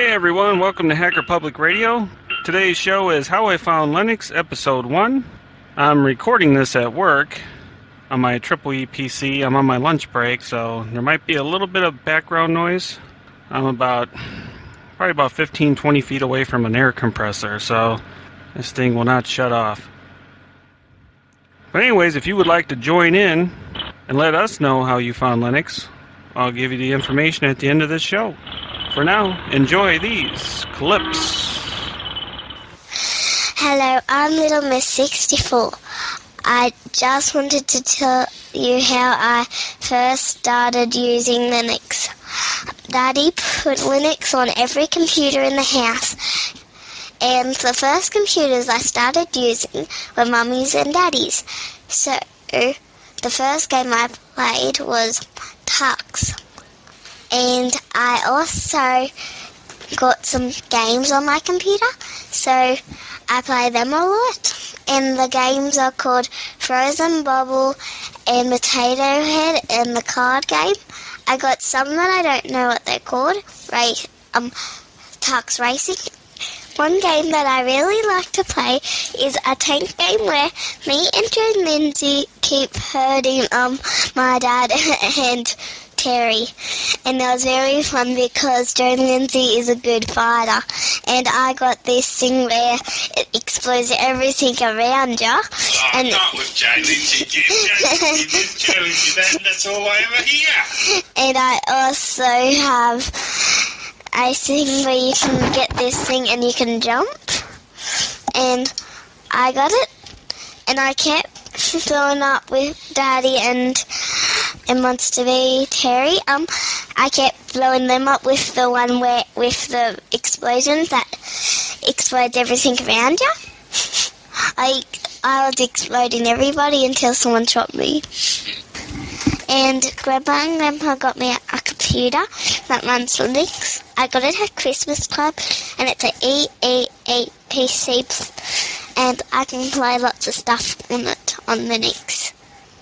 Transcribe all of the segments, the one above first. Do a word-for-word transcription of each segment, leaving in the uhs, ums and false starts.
Hey everyone, welcome to Hacker Public Radio. Today's show is How I Found Linux, Episode one. I'm recording this at work on my Triple E P C. I'm on my lunch break, so there might be a little bit of background noise. I'm about, probably about fifteen, twenty feet away from an air compressor, so this thing will not shut off. But anyways, if you would like to join in and let us know how you found Linux, I'll give you the information at the end of this show. For now, enjoy these clips. Hello, I'm Little Miss sixty-four. I just wanted to tell you how I first started using Linux. Daddy put Linux on every computer in the house, and the first computers I started using were Mummy's and Daddy's. So, the first game I played was Tux. And I also got some games on my computer, so I play them a lot. And the games are called Frozen Bubble and Potato Head and the card game. I got some that I don't know what they're called, right? Um, Tux Racing. One game that I really like to play is a tank game where me and Joan Lindsay keep hurting um my dad and Terry. And that was very fun because Joan Lindsay is a good fighter. And I got this thing where it explodes everything around you. Oh, and not with Joan Lindsay again. Joan Lindsay didn't tell you that, that's all I ever hear. And I also have a thing where you can get this thing and you can jump. And I got it. And I kept filling up with Daddy and and wants to be Terry. Um, I kept blowing them up with the one where with the explosions that explodes everything around you. I I was exploding everybody until someone shot me. And Grandma and Grandpa got me a, a computer that runs Linux. I got it at Christmas Club, and it's an E E E P C, and I can play lots of stuff on it on Linux.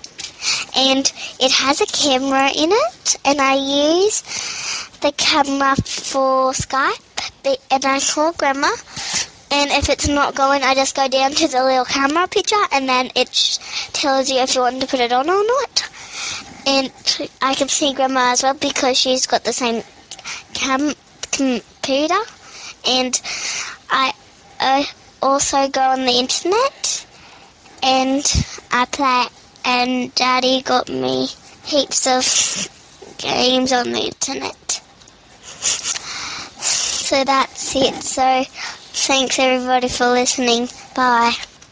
And it has a camera in it, and I use the camera for Skype, and I call Grandma, and if it's not going, I just go down to the little camera picture, and then it tells you if you want to put it on or not. And I can see Grandma as well because she's got the same cam- computer, and I uh, also go on the internet, and I play. And Daddy got me heaps of games on the internet. So that's it. So thanks everybody for listening. Bye.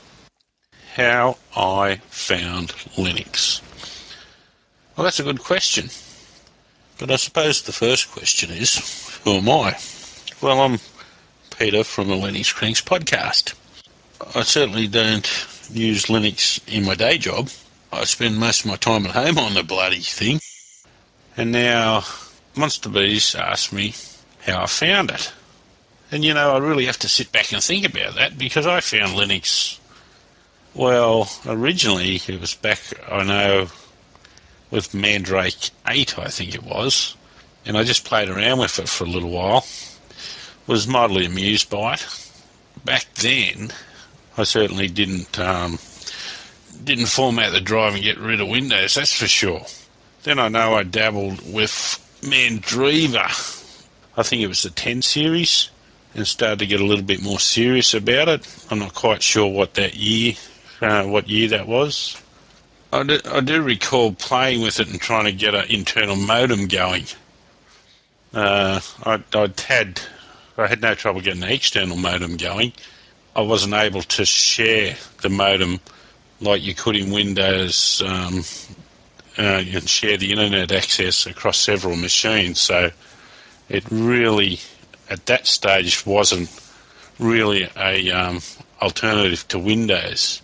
How I found Linux. Well, that's a good question. But I suppose the first question is, who am I? Well, I'm Peter from the Linux Cranks podcast. I certainly don't use Linux in my day job. I spend most of my time at home on the bloody thing. And now, Monster Bees asked me how I found it. And, you know, I really have to sit back and think about that because I found Linux, well, originally it was back, I know, with Mandrake eight, I think it was. And I just played around with it for a little while. Was mildly amused by it. Back then, I certainly didn't um, didn't format the drive and get rid of Windows, that's for sure. Then I know I dabbled with Mandriva. I think it was the ten series, and started to get a little bit more serious about it. I'm not quite sure what that year, uh, what year that was. I do, I do recall playing with it and trying to get an internal modem going. Uh, I, I'd had, I had no trouble getting an external modem going. I wasn't able to share the modem like you could in Windows. Um, uh, you can share the internet access across several machines, so it really, at that stage, wasn't really a um, alternative to Windows.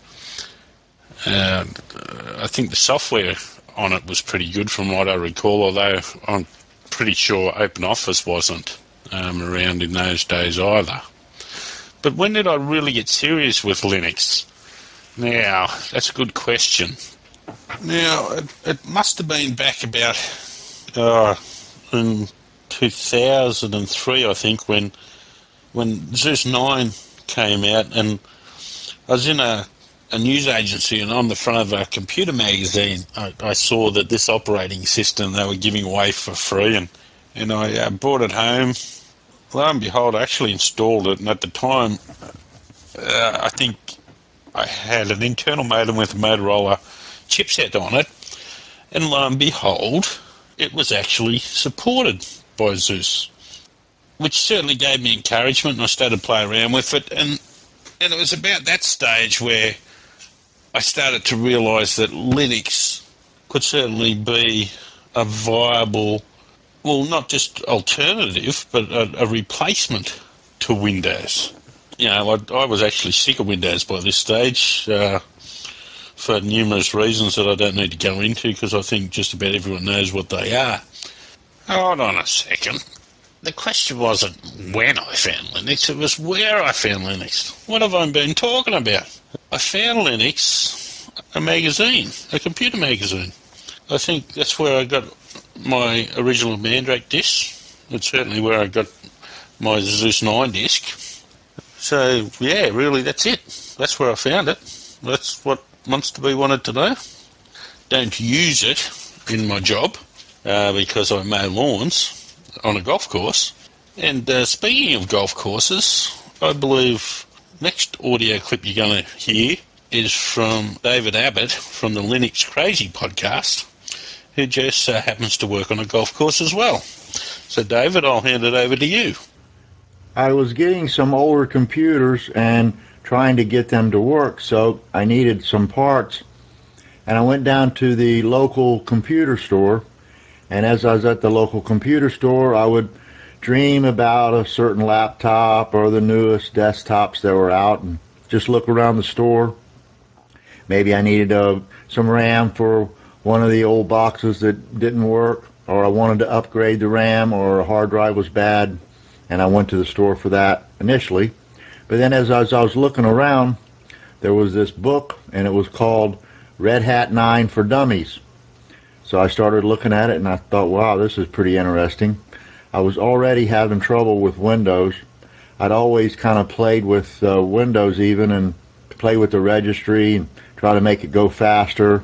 Uh, I think the software on it was pretty good from what I recall, although I'm pretty sure OpenOffice wasn't um, around in those days either. But when did I really get serious with Linux? Now, that's a good question. Now, it, it must have been back about uh, in two two thousand three, I think, when when Zeus nine came out, and I was in a, a news agency, and on the front of a computer magazine, I, I saw that this operating system they were giving away for free, and, and I uh, brought it home. Lo and behold, I actually installed it, and at the time, uh, I think I had an internal modem with a Motorola chipset on it, and lo and behold, it was actually supported by Zeus, which certainly gave me encouragement, and I started to play around with it, and, and it was about that stage where I started to realise that Linux could certainly be a viable, well, not just alternative, but a, a replacement to Windows. You know, I, I was actually sick of Windows by this stage, uh, for numerous reasons that I don't need to go into, because I think just about everyone knows what they are. Hold on a second. The question wasn't when I found Linux, it was where I found Linux. What have I been talking about? I found Linux, a magazine, a computer magazine. I think that's where I got my original Mandrake disc. It's certainly where I got my Zeus nine disc. So, yeah, really, that's it. That's where I found it. That's what wants to be wanted to know. Don't use it in my job uh, because I mow lawns on a golf course. And uh, speaking of golf courses, I believe next audio clip you're going to hear is from David Abbott from the Linux Crazy podcast, who just uh, happens to work on a golf course as well. So, David, I'll hand it over to you. I was getting some older computers and trying to get them to work, so I needed some parts. And I went down to the local computer store, and as I was at the local computer store, I would dream about a certain laptop or the newest desktops that were out and just look around the store. Maybe I needed uh, some RAM for one of the old boxes that didn't work, or I wanted to upgrade the RAM, or a hard drive was bad, and I went to the store for that initially. But then as I was, I was looking around, there was this book, and it was called Red Hat nine for Dummies. So I started looking at it, and I thought, wow, this is pretty interesting. I was already having trouble with Windows. I'd always kind of played with uh, Windows even, and play with the registry and try to make it go faster.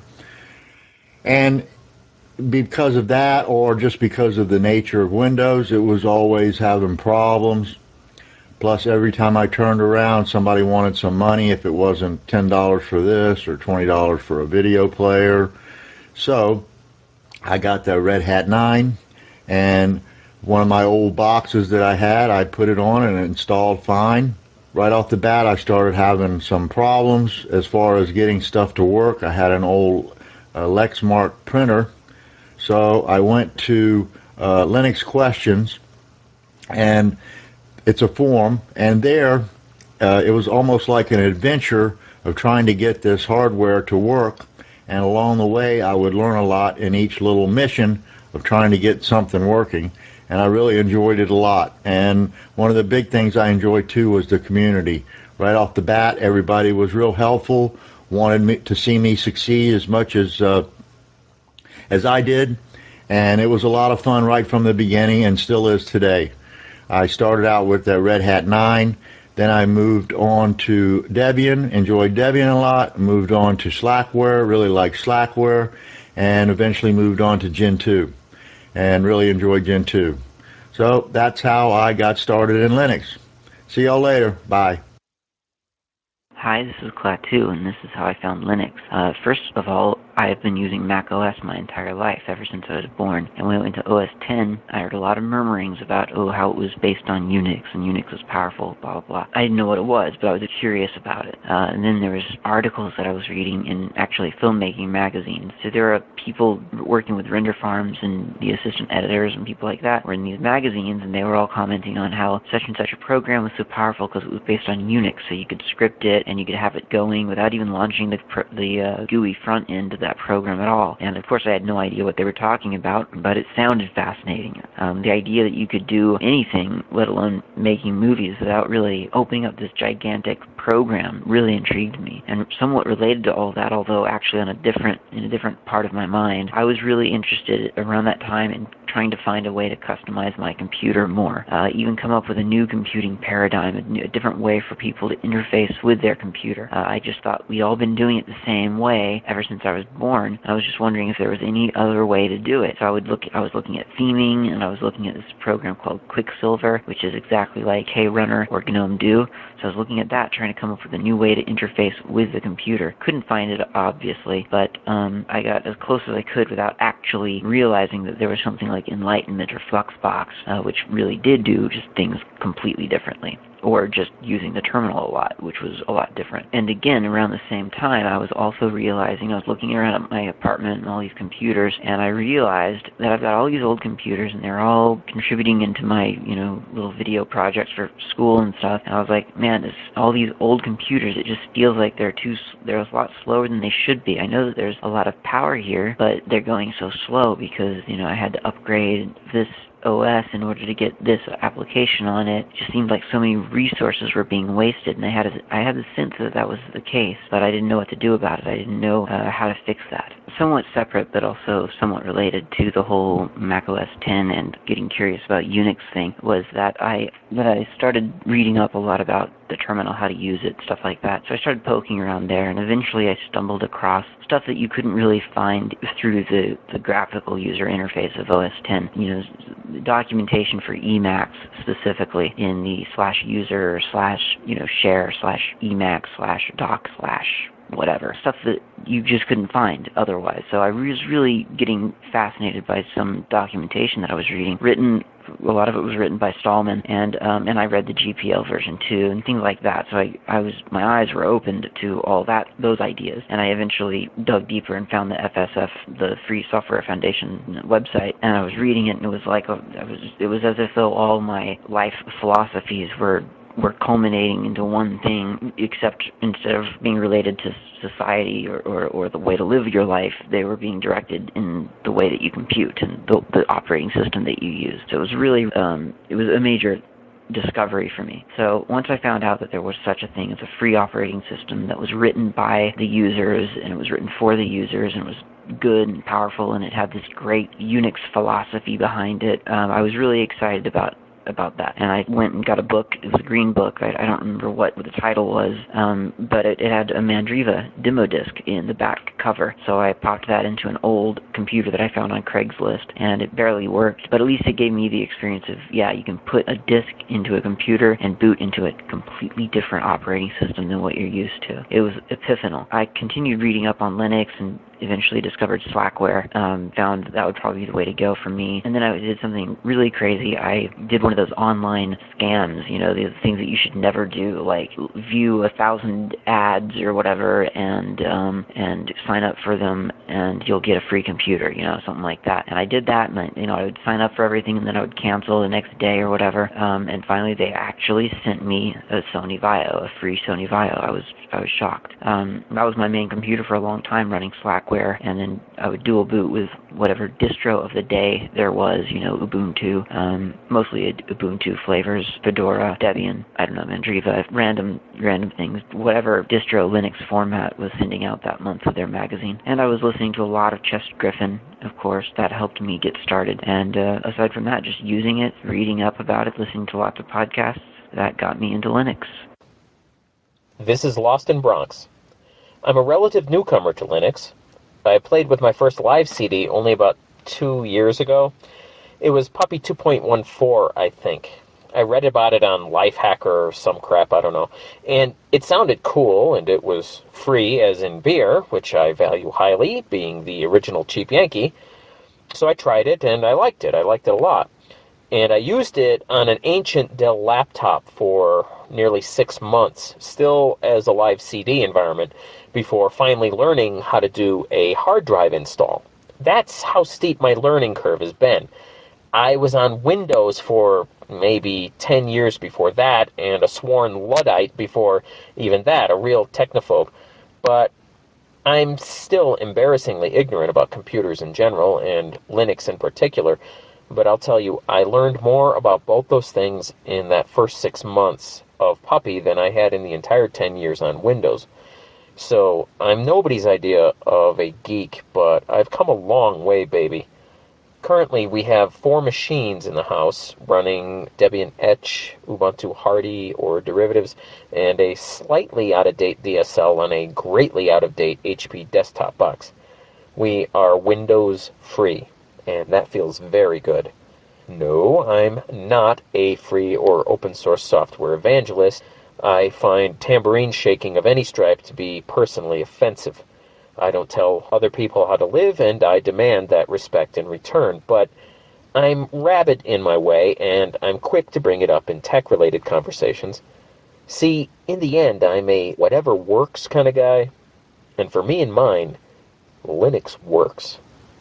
And because of that, or just because of the nature of Windows, it was always having problems. Plus, every time I turned around, somebody wanted some money if it wasn't ten dollars for this or twenty dollars for a video player. So I got the Red Hat nine, and one of my old boxes that I had, I put it on and it installed fine. Right off the bat, I started having some problems as far as getting stuff to work. I had an old uh, Lexmark printer, so I went to uh, Linux Questions, and it's a forum, and there uh, it was almost like an adventure of trying to get this hardware to work, and along the way I would learn a lot in each little mission of trying to get something working, and I really enjoyed it a lot. And one of the big things I enjoyed too was the community. Right off the bat, everybody was real helpful, wanted me to see me succeed as much as uh, as I did, and it was a lot of fun right from the beginning, and still is today. I started out with the Red Hat nine, then I moved on to Debian, enjoyed Debian a lot, moved on to Slackware, really liked Slackware, and eventually moved on to Gen two, and really enjoyed Gen two. So that's how I got started in Linux. See y'all later. Bye. Hi, this is Klaatu, and this is how I found Linux. Uh, first of all, I have been using Mac O S my entire life, ever since I was born. And when I went to O S ten, I heard a lot of murmurings about, oh, how it was based on Unix, and Unix was powerful, blah, blah, blah. I didn't know what it was, but I was curious about it. Uh, and then there was articles that I was reading in actually filmmaking magazines. So there are people working with render farms and the assistant editors and people like that were in these magazines, and they were all commenting on how such and such a program was so powerful because it was based on Unix, so you could script it and you could have it going without even launching the the uh, G U I front end of that program at all. And of course I had no idea what they were talking about, but it sounded fascinating. Um, the idea that you could do anything, let alone making movies, without really opening up this gigantic program really intrigued me. And somewhat related to all that, although actually on a different in a different part of my mind, I was really interested around that time in trying to find a way to customize my computer more, uh, even come up with a new computing paradigm, a, new, a different way for people to interface with their computer. Uh, I just thought we'd all been doing it the same way ever since I was born. I was just wondering if there was any other way to do it. So I would look. I was looking at theming, and I was looking at this program called Quicksilver, which is exactly like KRunner or GNOME Do. So I was looking at that, trying to come up with a new way to interface with the computer. Couldn't find it, obviously, but um, I got as close as I could without actually realizing that there was something like Enlightenment or Fluxbox, uh, which really did do just things completely differently, or just using the terminal a lot, which was a lot different. And again, around the same time, I was also realizing, I was looking around at my apartment and all these computers, and I realized that I've got all these old computers, and they're all contributing into my, you know, little video projects for school and stuff. And I was like, man, this, all these old computers, it just feels like they're too, they're a lot slower than they should be. I know that there's a lot of power here, but they're going so slow because, you know, I had to upgrade this O S in order to get this application on it. It just seemed like so many resources were being wasted, and I had a, I had the sense that that was the case, but I didn't know what to do about it. I didn't know uh, how to fix that. Somewhat separate, but also somewhat related to the whole Mac O S ten and getting curious about Unix thing, was that I that I started reading up a lot about the terminal, how to use it, stuff like that. So I started poking around there, and eventually I stumbled across stuff that you couldn't really find through the, the graphical user interface of O S ten. You know, documentation for Emacs specifically in the slash user slash, you know, share slash Emacs slash doc slash whatever, stuff that you just couldn't find otherwise. So I was really getting fascinated by some documentation that I was reading, written, a lot of it was written by Stallman, and um, and I read the G P L version too, and things like that. So I, I was, my eyes were opened to all that, those ideas, and I eventually dug deeper and found the F S F, the Free Software Foundation website, and I was reading it, and it was like, a, I was, it was as if though all my life philosophies were were culminating into one thing, except instead of being related to society or, or, or the way to live your life, they were being directed in the way that you compute and the, the operating system that you use. So it was really, um, it was a major discovery for me. So once I found out that there was such a thing as a free operating system that was written by the users, and it was written for the users, and it was good and powerful, and it had this great Unix philosophy behind it, um, I was really excited about about that. And I went and got a book. It was a green book. I, I don't remember what the title was, um, but it, it had a Mandriva demo disc in the back cover. So I popped that into an old computer that I found on Craigslist, and it barely worked, but at least it gave me the experience of, yeah, you can put a disk into a computer and boot into a completely different operating system than what you're used to. It was epiphanal. I continued reading up on Linux and eventually discovered Slackware, um, found that would probably be the way to go for me. And then I did something really crazy. I did one of those online scams, you know, the things that you should never do, like view a thousand ads or whatever and um, and sign up for them and you'll get a free computer, you know, something like that. And I did that, and I, you know, I would sign up for everything and then I would cancel the next day or whatever. Um, and finally they actually sent me a Sony Vaio, a free Sony Vaio. I was I was shocked. Um, that was my main computer for a long time, running Slackware, and then I would dual boot with whatever distro of the day there was, you know, Ubuntu, um, mostly Ubuntu flavors, Fedora, Debian, I don't know, Mandriva, random random things, whatever distro Linux format was sending out that month with their magazine. And I was listening to a lot of Chester Griffin, of course. That helped me get started. And uh, aside from that, just using it, reading up about it, listening to lots of podcasts, that got me into Linux. This is Lost in Bronx. I'm a relative newcomer to Linux. I played with my first live C D only about two years ago. It was Puppy two point one four, I think. I read about it on Lifehacker or some crap, I don't know. And it sounded cool, and it was free, as in beer, which I value highly, being the original Cheap Yankee. So I tried it, and I liked it. I liked it a lot. And I used it on an ancient Dell laptop for nearly six months, still as a live C D environment, before finally learning how to do a hard drive install. That's how steep my learning curve has been. I was on Windows for maybe ten years before that, and a sworn Luddite before even that, a real technophobe. But I'm still embarrassingly ignorant about computers in general, and Linux in particular. But I'll tell you, I learned more about both those things in that first six months of Puppy than I had in the entire ten years on Windows. So I'm nobody's idea of a geek, but I've come a long way, baby. Currently, we have four machines in the house running Debian Etch, Ubuntu Hardy, or derivatives, and a slightly out-of-date D S L on a greatly out-of-date H P desktop box. We are Windows free, and that feels very good. No, I'm not a free or open source software evangelist. I find tambourine shaking of any stripe to be personally offensive. I don't tell other people how to live, and I demand that respect in return, but I'm rabid in my way, and I'm quick to bring it up in tech-related conversations. See, in the end, I'm a whatever works kind of guy, and for me and mine, Linux works.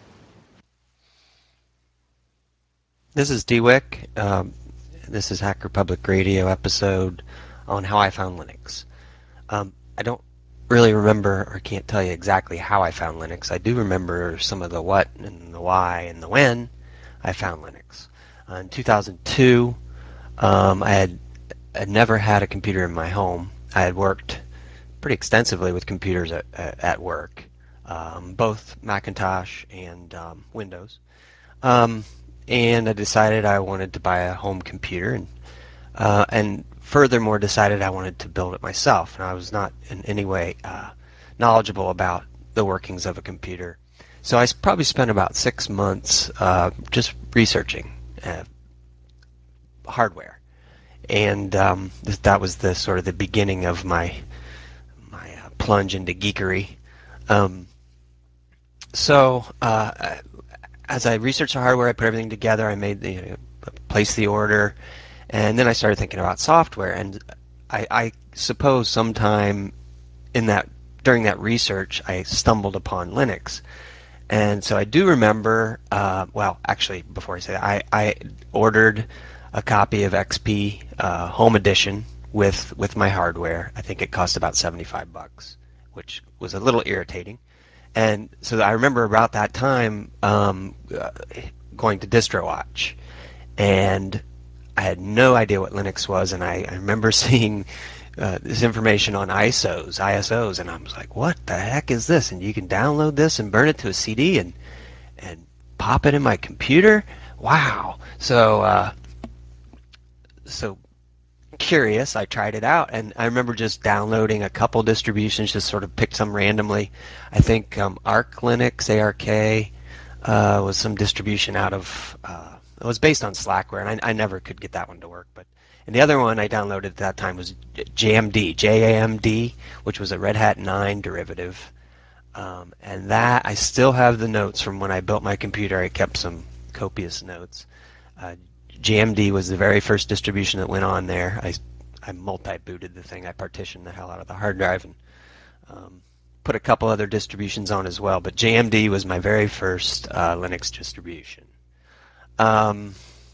This is D-Wick. Um, this is Hacker Public Radio episode on how I found Linux. Um, I don't really remember or can't tell you exactly how I found Linux. I do remember some of the what and the why and the when I found Linux. Uh, in two thousand two, um, I had, had never had a computer in my home. I had worked pretty extensively with computers at, at work, um, both Macintosh and um, Windows. Um, and I decided I wanted to buy a home computer, and uh, and furthermore decided I wanted to build it myself. And I was not in any way uh, knowledgeable about the workings of a computer. So I probably spent about six months uh, just researching uh, hardware, and um, th- that was the sort of the beginning of my my uh, plunge into geekery. Um, so uh, as I researched the hardware, I put everything together. I made the you know, placed the order, and then I started thinking about software. And I, I suppose sometime in that during that research, I stumbled upon Linux. And so I do remember. Uh, well, actually, before I say that, I, I ordered a copy of X P uh, Home Edition with with my hardware. I think it cost about seventy-five bucks, which was a little irritating. And so I remember about that time um, uh, going to DistroWatch, and I had no idea what Linux was, and I, I remember seeing uh, this information on I S Os, I S Os, and I was like, what the heck is this? And you can download this and burn it to a C D and and pop it in my computer? Wow. So, uh, so curious, I tried it out, and I remember just downloading a couple distributions, just sort of picked some randomly. I think um, Arch Linux, A R K, uh, was some distribution out of, uh, it was based on Slackware, and I, I never could get that one to work. But and the other one I downloaded at that time was J M D, J A M D, which was a Red Hat nine derivative. Um, and that, I still have the notes from when I built my computer. I kept some copious notes. Uh, J M D was the very first distribution that went on there. I, I multi-booted the thing. I partitioned the hell out of the hard drive and um, put a couple other distributions on as well. But J M D was my very first uh, Linux distribution. Um,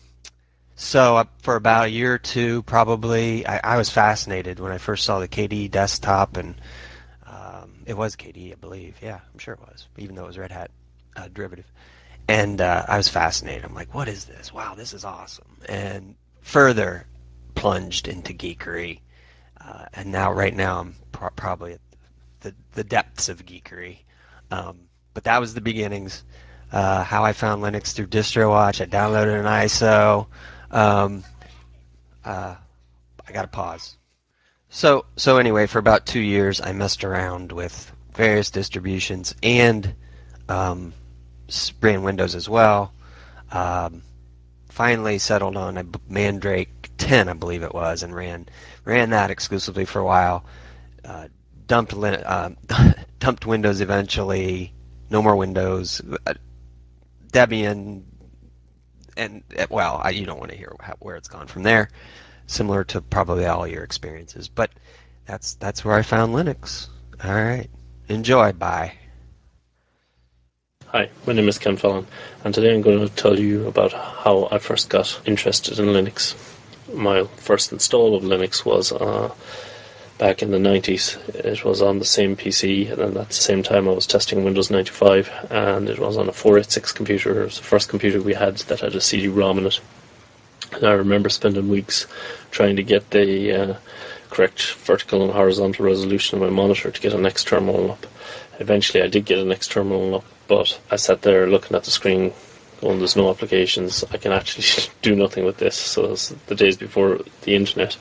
so uh, for about a year or two, probably, I, I was fascinated when I first saw the K D E desktop, and um, it was K D E, I believe. Yeah, I'm sure it was, even though it was Red Hat uh, derivative. And uh, I was fascinated. I'm like, what is this? Wow, this is awesome. And further plunged into geekery. Uh, and now, right now, I'm pro- probably at the, the depths of geekery. Um, but that was the beginnings. Uh, how I found Linux through DistroWatch. I downloaded an I S O. Um, uh, I got to pause. So, so anyway, for about two years, I messed around with various distributions and um, ran Windows as well. Um, finally settled on a Mandrake ten, I believe it was, and ran ran that exclusively for a while. Uh, dumped uh, dumped Windows eventually. No more Windows. Uh, Debian, and well, I, you don't want to hear how, where it's gone from there. Similar to probably all your experiences, but that's that's where I found Linux. All right, enjoy. Bye. Hi, my name is Ken Fallon, and today I'm going to tell you about how I first got interested in Linux. My first install of Linux was uh, back in the nineties. It was on the same P C, and then at the same time I was testing Windows ninety-five, and it was on a four eighty-six computer. It was the first computer we had that had a C D ROM in it. And I remember spending weeks trying to get the uh, correct vertical and horizontal resolution of my monitor to get an X terminal up. Eventually I did get an X terminal up, but I sat there looking at the screen when there's no applications, I can actually do nothing with this. So it's the days before the internet.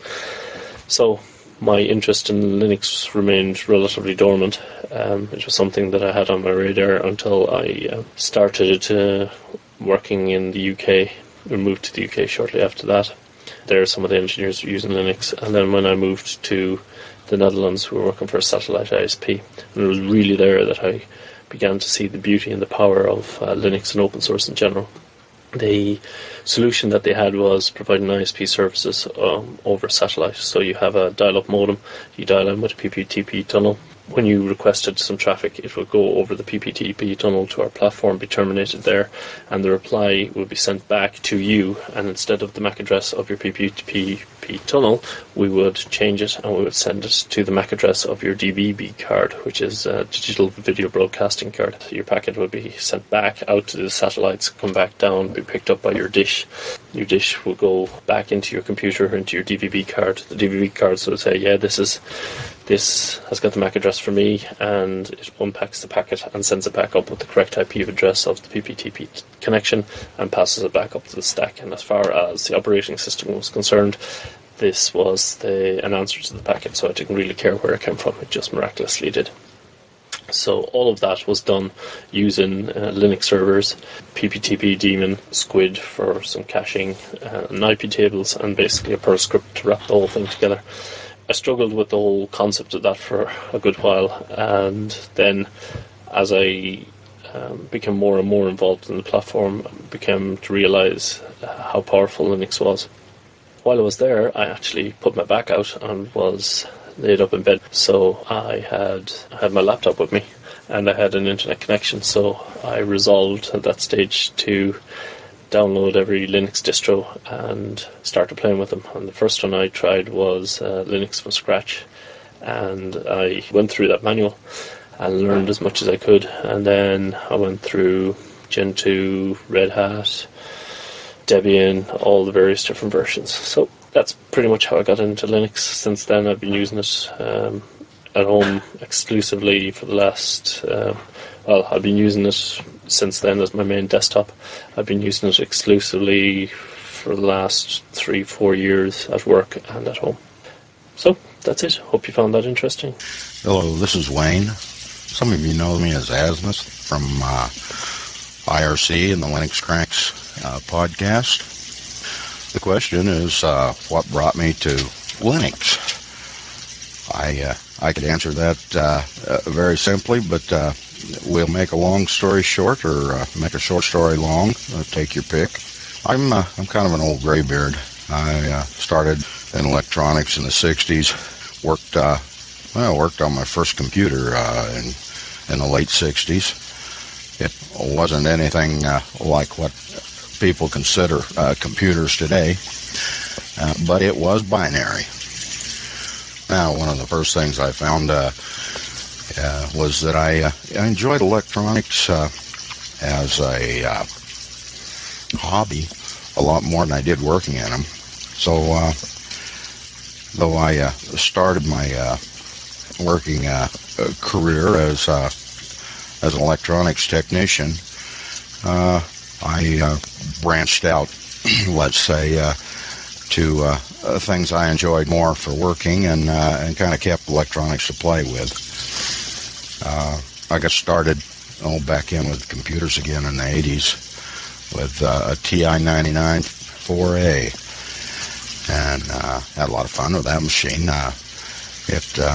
So my interest in Linux remained relatively dormant. Um, it was something that I had on my radar until I uh, started uh, working in the U K. We moved to the U K shortly after that. There, some of the engineers were using Linux, and then when I moved to the Netherlands, we were working for a satellite I S P, and it was really there that I began to see the beauty and the power of uh, Linux and open source in general. The solution that they had was providing I S P services um, over satellite. So you have a dial-up modem, you dial in with a P P T P tunnel. When you requested some traffic, it would go over the P P T P tunnel to our platform, be terminated there, and the reply would be sent back to you. And instead of the M A C address of your P P T P tunnel, we would change it and we would send it to the M A C address of your D V B card, which is a digital video broadcasting card. Your packet would be sent back out to the satellites, come back down, be picked up by your dish. Your dish will go back into your computer, into your D V B card. The D V B cards will say, yeah, this is this has got the M A C address for me, and it unpacks the packet and sends it back up with the correct I P address of the P P T P connection and passes it back up to the stack. And as far as the operating system was concerned, this was the, an answer to the packet, so I didn't really care where it came from. It just miraculously did. So all of that was done using uh, Linux servers, P P T P daemon, Squid for some caching, uh, and I P tables, and basically a Perl script to wrap the whole thing together. I struggled with the whole concept of that for a good while, and then as I um, became more and more involved in the platform, I began to realise uh, how powerful Linux was. While I was there, I actually put my back out and was laid up in bed. So I had I had my laptop with me, and I had an internet connection. So I resolved at that stage to download every Linux distro and started playing with them. And the first one I tried was uh, Linux from scratch, and I went through that manual and learned as much as I could. And then I went through Gentoo, Red Hat, Debian, all the various different versions. So that's pretty much how I got into Linux. Since then I've been using it um, at home exclusively for the last, uh, well, I've been using it since then as my main desktop. I've been using it exclusively for the last three, four years at work and at home. So that's it. Hope you found that interesting. Hello, this is Wayne. Some of you know me as Asmus from uh, I R C and the Linux Cracks uh, podcast. The question is, uh, what brought me to Linux? I uh, I could answer that uh, uh, very simply, but uh, we'll make a long story short, or uh, make a short story long. Uh, take your pick. I'm uh, I'm kind of an old graybeard. I uh, started in electronics in the sixties. Worked uh, well, worked on my first computer uh, in in the late sixties. It wasn't anything uh, like what people consider uh, computers today, uh, but it was binary. Now, one of the first things I found uh, uh, was that I, uh, I enjoyed electronics uh, as a uh, hobby a lot more than I did working in them. So, uh, though I uh, started my uh, working uh, career as uh, as an electronics technician, uh, I uh, branched out, let's say, uh, to uh, uh, things I enjoyed more for working, and uh, and kind of kept electronics to play with. Uh, I got started oh, back in with computers again in the eighties with uh, a T I ninety-nine four A, and uh, had a lot of fun with that machine. Uh, it uh,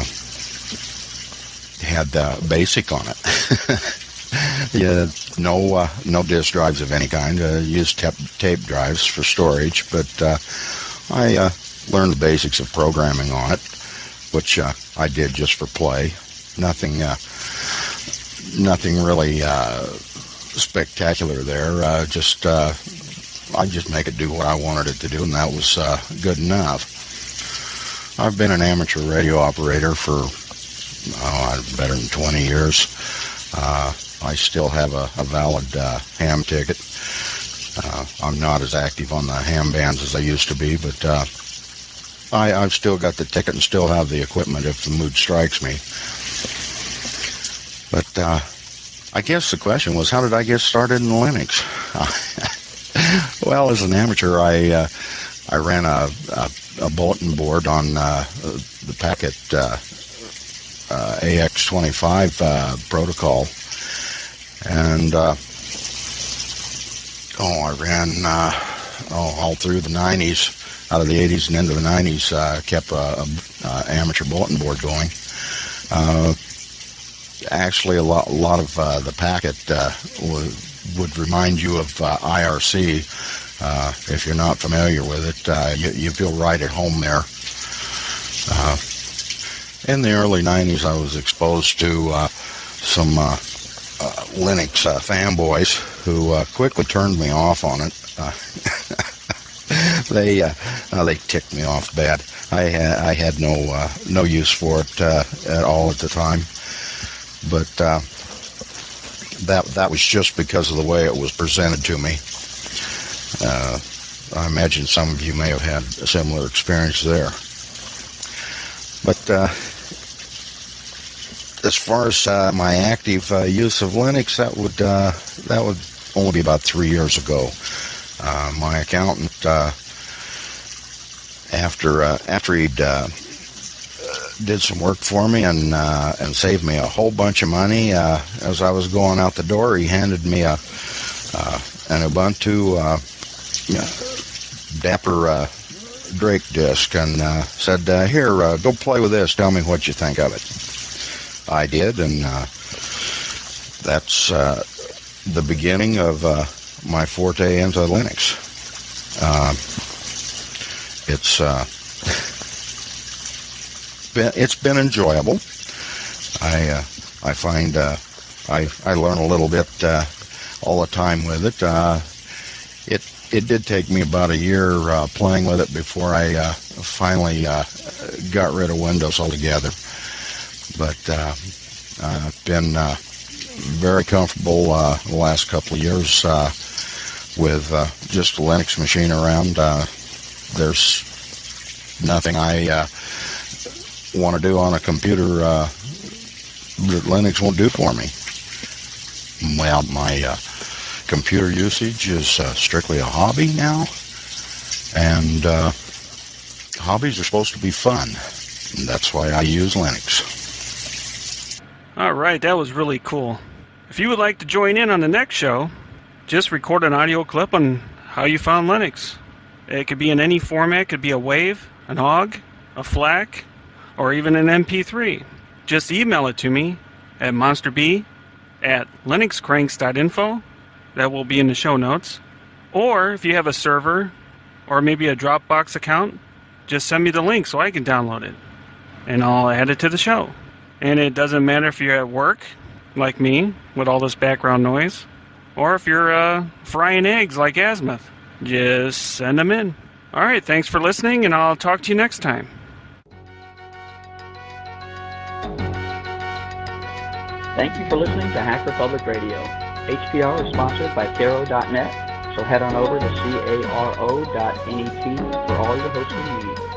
had uh, BASIC on it. Yeah, no uh, no disk drives of any kind. Uh, used tape, tape drives for storage, but uh, I uh, learned the basics of programming on it, which uh, I did just for play. Nothing, uh, nothing really uh, spectacular there. Uh, just uh, I'd just make it do what I wanted it to do, and that was uh, good enough. I've been an amateur radio operator for oh, better than twenty years. Uh, I still have a, a valid uh, ham ticket. Uh, I'm not as active on the ham bands as I used to be, but uh, I, I've still got the ticket and still have the equipment if the mood strikes me. But uh, I guess the question was, how did I get started in Linux? Well, as an amateur, I uh, I ran a, a, a bulletin board on uh, the Packet uh, uh, A X twenty-five uh, protocol, and uh, oh, I ran uh, oh, all through the nineties, out of the eighties and into the nineties. Uh, kept a, a, a amateur bulletin board going. Uh, actually, a lot, a lot of uh, the Packet uh, would, would remind you of uh, I R C. Uh, if you're not familiar with it, uh, you, you feel right at home there. Uh, in the early nineties, I was exposed to uh, some uh, uh, Linux uh, fanboys who uh, quickly turned me off on it. Uh, they uh, uh, they ticked me off bad. I had I had no uh, no use for it uh, at all at the time, but uh, that that was just because of the way it was presented to me. Uh, I imagine some of you may have had a similar experience there. But uh, as far as uh, my active uh, use of Linux, that would uh, that would only be about three years ago. Uh, my accountant, uh, after uh, after he'd uh, did some work for me and uh, and saved me a whole bunch of money, uh, as I was going out the door, he handed me a uh, an Ubuntu uh, Dapper uh, Drake disk and uh, said, uh, "Here, uh, go play with this. Tell me what you think of it." I did, and uh, that's uh, the beginning of uh, my forte into Linux. Uh, it's uh, been it's been enjoyable. I uh, I find uh, I I learn a little bit uh, all the time with it. Uh, it it did take me about a year uh, playing with it before I uh, finally uh, got rid of Windows altogether. But uh, I've been uh, very comfortable uh, the last couple of years uh, with uh, just a Linux machine around. Uh, there's nothing I uh, want to do on a computer uh, that Linux won't do for me. Well, my uh, computer usage is uh, strictly a hobby now, and uh, hobbies are supposed to be fun, and that's why I use Linux. Alright, that was really cool. If you would like to join in on the next show, just record an audio clip on how you found Linux. It could be in any format. It could be a WAV, an O G, a FLAC, or even an M P three. Just email it to me at monsterb at linuxcranks dot info. That will be in the show notes. Or if you have a server or maybe a Dropbox account, just send me the link so I can download it, and I'll add it to the show. And it doesn't matter if you're at work, like me, with all this background noise, or if you're uh, frying eggs like Azimuth. Just send them in. Alright, thanks for listening, and I'll talk to you next time. Thank you for listening to Hacker Public Radio. H P R is sponsored by Caro dot net, so head on over to caro dot net for all your hosting needs.